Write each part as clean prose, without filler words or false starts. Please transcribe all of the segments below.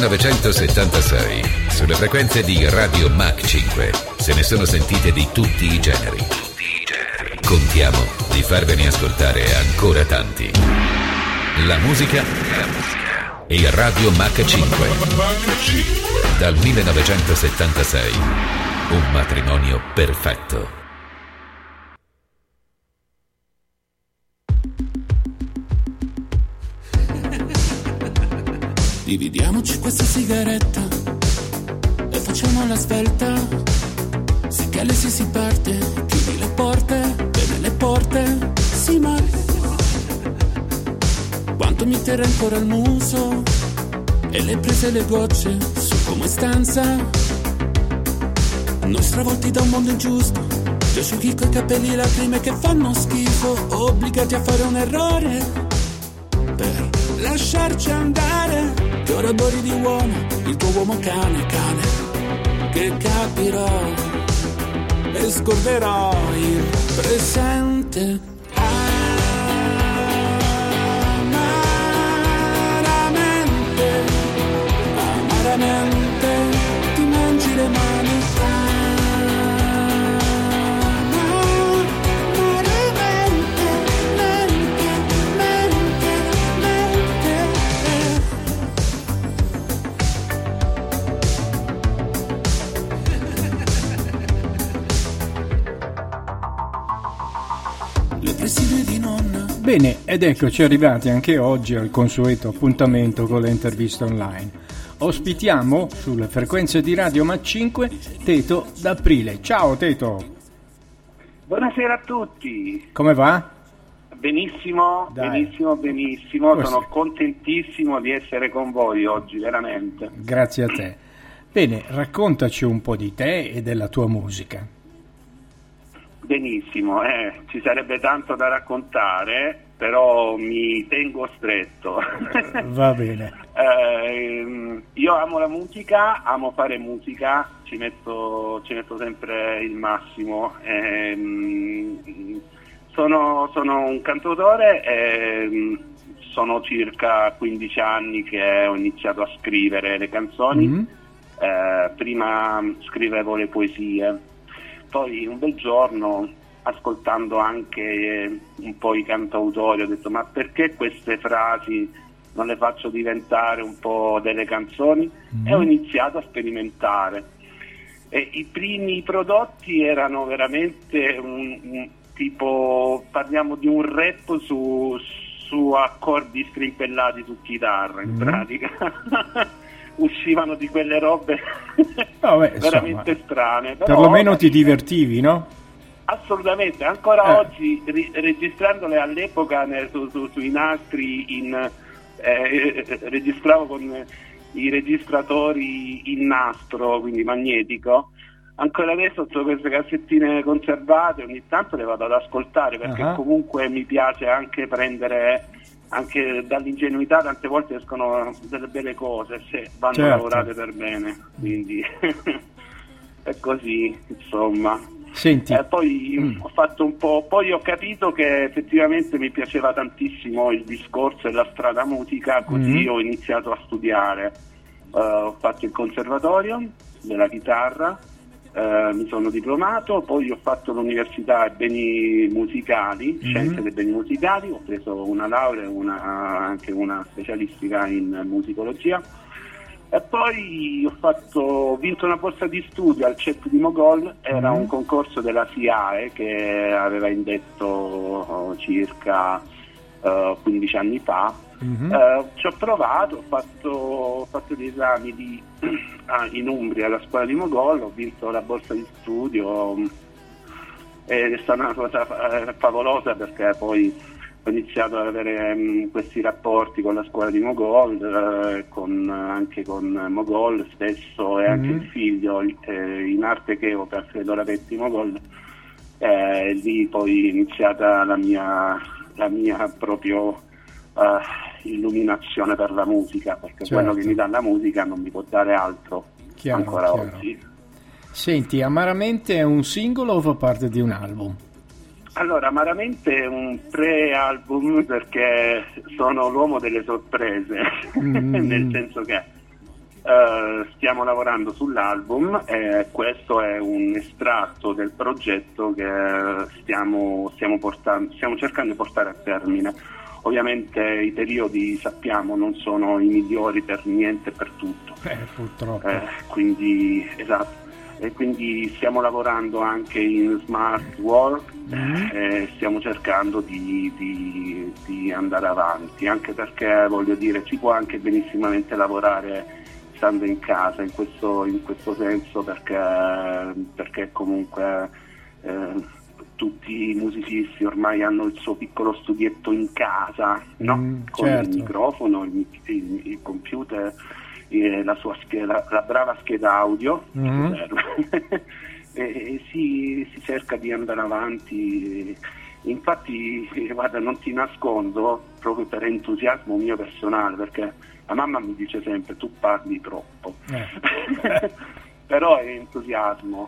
1976, sulle frequenze di Radio Mach 5, se ne sono sentite di tutti i generi. Contiamo di farvene ascoltare ancora tanti. La musica e Radio Mach 5. Dal 1976, un matrimonio perfetto. Dividiamoci questa sigaretta e facciamo la svelta. Sì che alle si parte, chiudi le porte, bene le porte, sì ma quanto mi terrà ancora il muso e le prese le gocce su come stanza. Noi stravolti da un mondo ingiusto, gli asciughi coi capelli, lacrime che fanno schifo, obbligati a fare un errore per lasciarci andare. Che ora bori di uomo, il tuo uomo cane, che capirò e scorderò il presente. Amaramente ti mangi le mani. Bene, ed eccoci arrivati anche oggi al consueto appuntamento con le interviste online. Ospitiamo sulle frequenze di Radio Mach 5 Teto D'Aprile. Ciao Teto! Buonasera a tutti! Come va? Benissimo, Dai. benissimo. Sono contentissimo di essere con voi oggi, veramente. Grazie a te. Bene, raccontaci un po' di te e della tua musica. Benissimo, ci sarebbe tanto da raccontare, però mi tengo stretto. Va bene. Io amo la musica, amo fare musica, ci metto sempre il massimo. Sono un cantautore e sono circa 15 anni che ho iniziato a scrivere le canzoni. Prima scrivevo le poesie. Poi un bel giorno, ascoltando anche un po' i cantautori, ho detto: ma perché queste frasi non le faccio diventare un po' delle canzoni? E ho iniziato a sperimentare. E i primi prodotti erano veramente un tipo, parliamo di un rap su accordi strimpellati su chitarra, in pratica. Uscivano di quelle robe veramente insomma, strane. Però perlomeno ti divertivi, no? Assolutamente, ancora oggi registrandole all'epoca sui nastri registravo con i registratori in nastro, quindi magnetico. Ancora adesso ho queste cassettine conservate, ogni tanto le vado ad ascoltare perché comunque mi piace anche prendere, anche dall'ingenuità tante volte escono delle belle cose se vanno lavorate per bene, quindi è così, insomma. Senti. Poi ho fatto un po', poi ho capito che effettivamente mi piaceva tantissimo il discorso e la strada musica, così ho iniziato a studiare. Ho fatto il conservatorio della chitarra, mi sono diplomato, poi ho fatto l'università beni musicali, scienze dei beni musicali, ho preso una laurea e anche una specialistica in musicologia, e poi ho vinto una borsa di studio al CEP di Mogol. Era un concorso della SIAE che aveva indetto circa 15 anni fa. Ci ho provato, ho fatto gli esami in Umbria alla scuola di Mogol, ho vinto la borsa di studio ed è stata una cosa favolosa, perché poi ho iniziato ad avere questi rapporti con la scuola di Mogol, anche con Mogol stesso e anche il figlio in arte Cheo per Alfredo Rapetti Mogol. Lì poi è iniziata la mia proprio illuminazione per la musica, perché quello che mi dà la musica non mi può dare altro. Chiaro. Oggi. Senti, Amaramente è un singolo o fa parte di un album? Allora, Amaramente è un pre-album, perché sono l'uomo delle sorprese, nel senso che Stiamo lavorando sull'album e questo è un estratto del progetto che stiamo cercando di portare a termine. Ovviamente i periodi, sappiamo, non sono i migliori per niente e per tutto. Purtroppo. Quindi, esatto. E quindi stiamo lavorando anche in smart work e stiamo cercando di andare avanti, anche perché, voglio dire, si può anche benissimamente lavorare stando in casa in questo senso, perché comunque tutti i musicisti ormai hanno il suo piccolo studietto in casa, no? Con certo. il microfono, il computer, la brava scheda audio e si cerca di andare avanti. Infatti, guarda, non ti nascondo, proprio per entusiasmo mio personale, perché la mamma mi dice sempre: tu parli troppo. Però è entusiasmo.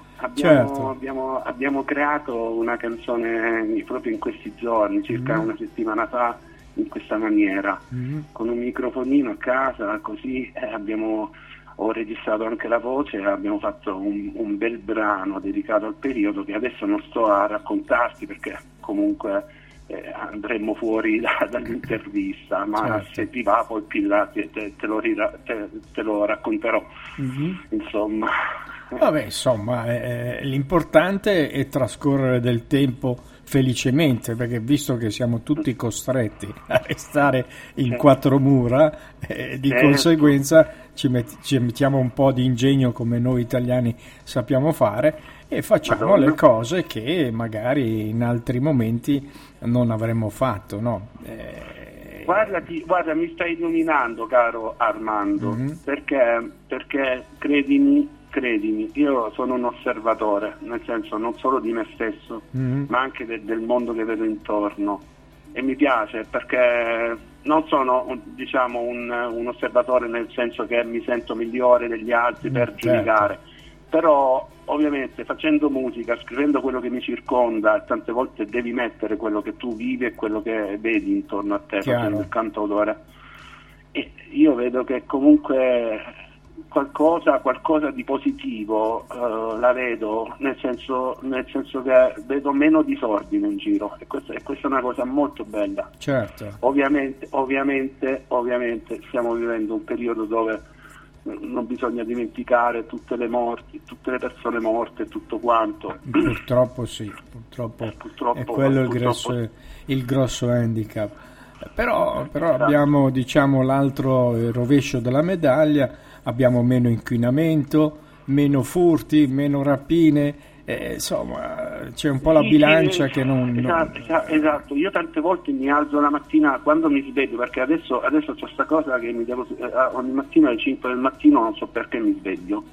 Abbiamo creato una canzone proprio in questi giorni, circa una settimana fa, in questa maniera, con un microfonino a casa, così ho registrato anche la voce e abbiamo fatto un bel brano dedicato al periodo, che adesso non sto a raccontarti perché comunque andremmo fuori dall'intervista, ma certo, se ti va poi più là te lo racconterò. Insomma. Vabbè, insomma, l'importante è trascorrere del tempo felicemente, perché visto che siamo tutti costretti a restare in quattro mura, di conseguenza ci mettiamo un po' di ingegno, come noi italiani sappiamo fare, e facciamo le cose che magari in altri momenti non avremmo fatto, no? Guarda, mi stai illuminando, caro Armando, perché credimi, io sono un osservatore, nel senso non solo di me stesso, ma anche del mondo che vedo intorno, e mi piace perché non sono un osservatore nel senso che mi sento migliore degli altri per giudicare, però ovviamente facendo musica, scrivendo quello che mi circonda, tante volte devi mettere quello che tu vivi e quello che vedi intorno a te, facendo il cantautore, e io vedo che comunque qualcosa di positivo la vedo, nel senso che vedo meno disordine in giro, e questa è una cosa molto bella. Certo. Ovviamente stiamo vivendo un periodo dove non bisogna dimenticare tutte le morti, tutte le persone morte, tutto quanto. Purtroppo sì, purtroppo è quello il grosso handicap. Però abbiamo, l'altro rovescio della medaglia, abbiamo meno inquinamento, meno furti, meno rapine, insomma c'è un po' la bilancia che non... Esatto, io tante volte mi alzo la mattina quando mi sveglio, perché adesso c'è sta cosa che mi devo ogni mattina alle 5 del mattino, non so perché mi sveglio.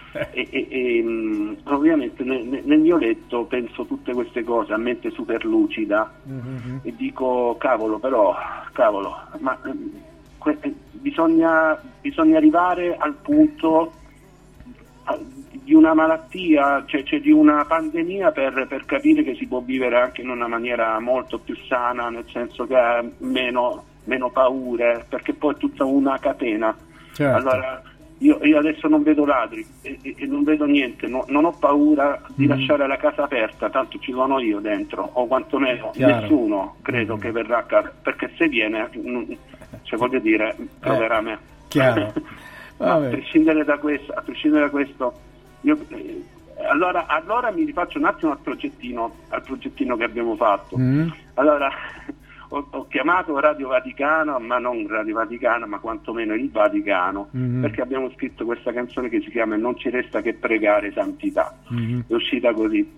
E ovviamente nel mio letto penso tutte queste cose a mente super lucida, e dico cavolo, ma bisogna arrivare al punto di una malattia, cioè di una pandemia, per capire che si può vivere anche in una maniera molto più sana, nel senso che ha meno paure, perché poi è tutta una catena. Certo. Allora io adesso non vedo ladri e non vedo niente, non ho paura di lasciare la casa aperta, tanto ci sono io dentro, o quantomeno nessuno credo che verrà a casa, perché se viene, voglio dire, proverà me. Chiaro. A prescindere da questo, io allora mi rifaccio un attimo al progettino che abbiamo fatto. Allora ho chiamato Radio Vaticano, ma non Radio Vaticano, ma quantomeno il Vaticano, perché abbiamo scritto questa canzone che si chiama Non ci resta che pregare santità. È uscita così,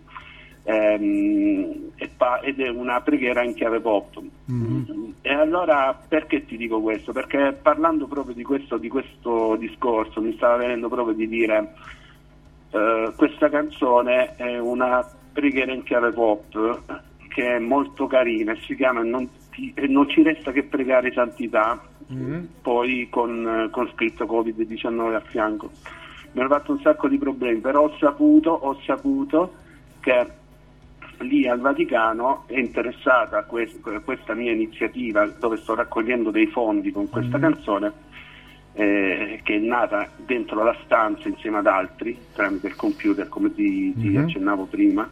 ed è una preghiera in chiave pop. E allora perché ti dico questo? Perché parlando proprio di questo discorso mi stava venendo proprio di dire questa canzone è una preghiera in chiave pop che è molto carina, si chiama Non ci resta che pregare santità, poi con scritto Covid-19 a fianco. Mi hanno fatto un sacco di problemi, però ho saputo che lì al Vaticano è interessata a questa mia iniziativa, dove sto raccogliendo dei fondi con questa canzone, che è nata dentro la stanza insieme ad altri tramite il computer, come ti accennavo prima,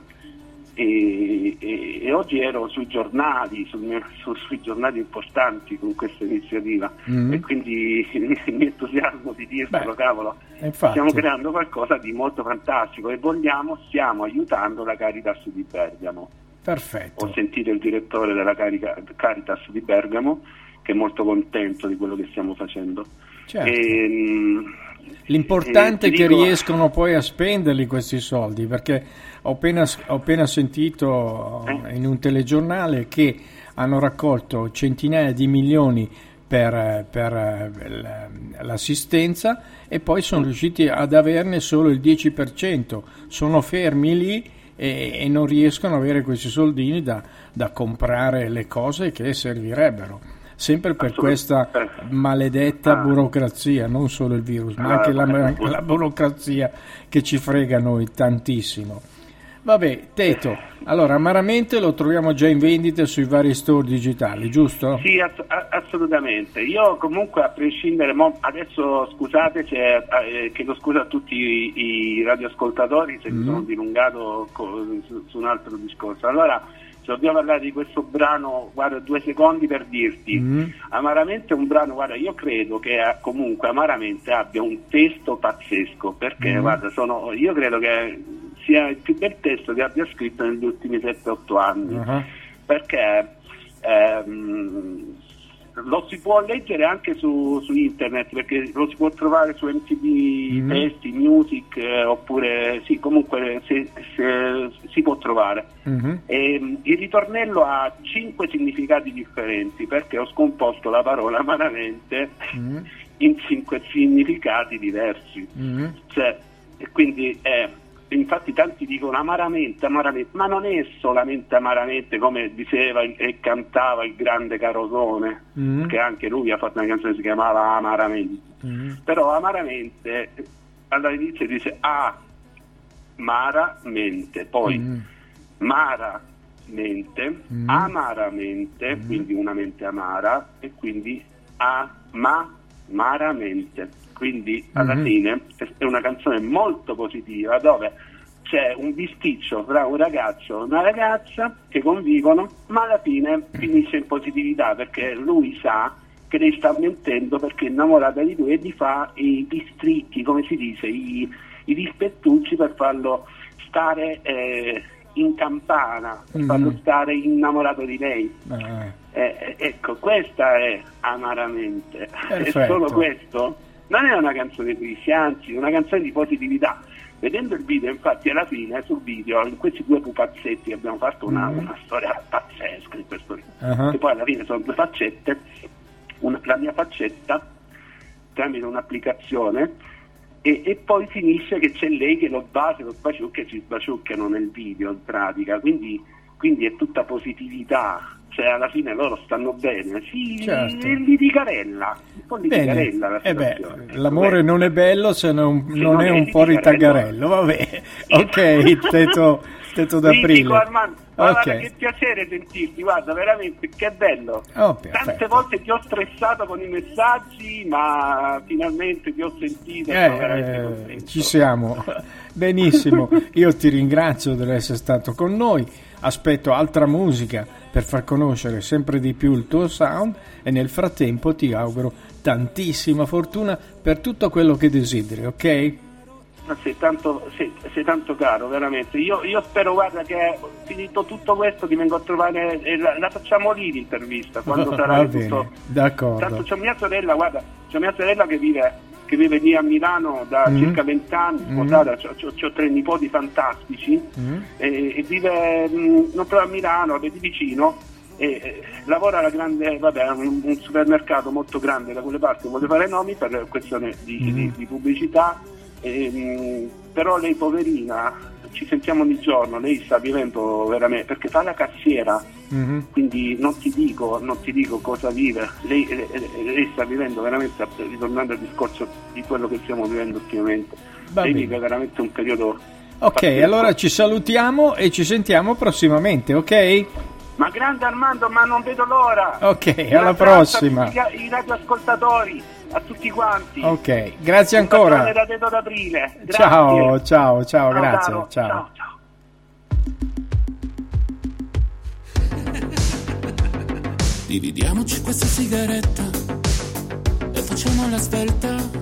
e oggi ero sui giornali, sui giornali importanti con questa iniziativa, e quindi mi entusiasmo di dirtelo, cavolo, infatti. Stiamo creando qualcosa di molto fantastico e stiamo aiutando la Caritas di Bergamo. Perfetto. Ho sentito il direttore della Caritas di Bergamo, che è molto contento di quello che stiamo facendo. Certo. L'importante è che riescono poi a spenderli questi soldi, perché ho appena sentito in un telegiornale che hanno raccolto centinaia di milioni per l'assistenza e poi sono riusciti ad averne solo il 10%, sono fermi lì e non riescono ad avere questi soldini da comprare le cose che servirebbero. Sempre per questa maledetta burocrazia, non solo il virus, ma anche la burocrazia che ci frega noi tantissimo. Vabbè, Teto, allora Amaramente lo troviamo già in vendita sui vari store digitali, giusto? Sì, assolutamente. Io comunque, a prescindere, adesso scusate, chiedo scusa a tutti i radioascoltatori se mi sono dilungato su un altro discorso. Allora, se dobbiamo parlare di questo brano, guarda, 2 secondi per dirti, Amaramente è un brano, guarda, io credo che comunque Amaramente abbia un testo pazzesco, perché guarda, io credo che sia il più bel testo che abbia scritto negli ultimi 7-8 anni, perché lo si può leggere anche su internet, perché lo si può trovare su MTV Testi, Music, oppure sì, comunque si può trovare. E il ritornello ha 5 significati differenti, perché ho scomposto la parola amaramente in 5 significati diversi. Cioè, e quindi infatti tanti dicono amaramente, ma non è solamente amaramente, come diceva e cantava il grande Carosone, che anche lui ha fatto una canzone che si chiamava Amaramente. Però amaramente all'inizio dice amaramente, poi maramente, amaramente, quindi una mente amara, e quindi amaramente. Quindi alla fine è una canzone molto positiva, dove c'è un bisticcio tra un ragazzo e una ragazza che convivono, ma alla fine finisce in positività, perché lui sa che lei sta mentendo perché è innamorata di lui, e gli fa i distritti, come si dice, i dispettucci per farlo stare in campana, per farlo stare innamorato di lei. Ecco, questa è Amaramente. Perfetto. È solo questo? Non è una canzone triste, anzi, è una canzone di positività. Vedendo il video, infatti, alla fine sul video, in questi 2 pupazzetti abbiamo fatto una storia pazzesca in questo video, che poi alla fine sono 2 faccette, la mia faccetta tramite un'applicazione, e poi finisce che c'è lei che lo sbaciucca, e ci sbaciuccano nel video, in pratica, quindi è tutta positività. Cioè, alla fine loro stanno bene, certo. Litigarella, un po' litigarella la situazione. L'amore non è bello se non è un po' ritagarello, vabbè. Ok, Teto d'Aprile. Dico, Armando, guarda, che piacere sentirti, guarda, veramente, che bello. Tante volte ti ho stressato con i messaggi, ma finalmente ti ho sentito. Ci siamo. Benissimo, io ti ringrazio di essere stato con noi, aspetto altra musica per far conoscere sempre di più il tuo sound, e nel frattempo ti auguro tantissima fortuna per tutto quello che desideri, ok? Sei tanto caro, veramente. Io spero, guarda, che finito tutto questo ti vengo a trovare, la facciamo lì l'intervista, quando sarà tutto. D'accordo. Tanto c'è mia sorella, guarda, che vive lì a Milano da circa 20 anni, sposata, c'ho 3 nipoti fantastici, e vive non proprio a Milano, di vicino, e lavora alla grande, un supermercato molto grande da quelle parti, non voglio fare nomi per questione di pubblicità, però lei, poverina, ci sentiamo ogni giorno, lei sta vivendo veramente, perché fa la cassiera, quindi non ti dico cosa vive, lei sta vivendo veramente, ritornando al discorso di quello che stiamo vivendo ultimamente. Lei vive veramente un periodo pazzesco. Allora ci salutiamo e ci sentiamo prossimamente, ok? Ma grande Armando, ma non vedo l'ora. Ok, alla prossima. A tutti i radioascoltatori, a tutti quanti. Ok, grazie ancora. Da Teto d'Aprile. Ciao, ciao, ciao, grazie. Caro. Ciao. Ciao. Dividiamoci questa sigaretta e facciamo la svelta.